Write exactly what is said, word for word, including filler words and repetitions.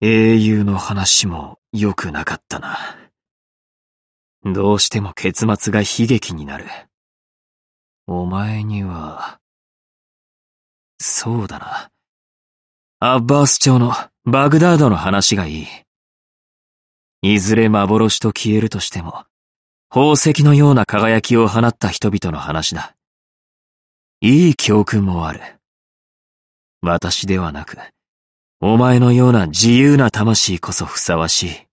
英雄の話も良くなかったな。どうしても結末が悲劇になる。お前には、そうだな。アッバース朝のバグダードの話がいい。いずれ幻と消えるとしても、宝石のような輝きを放った人々の話だ。いい教訓もある。私ではなく、お前のような自由な魂こそふさわしい。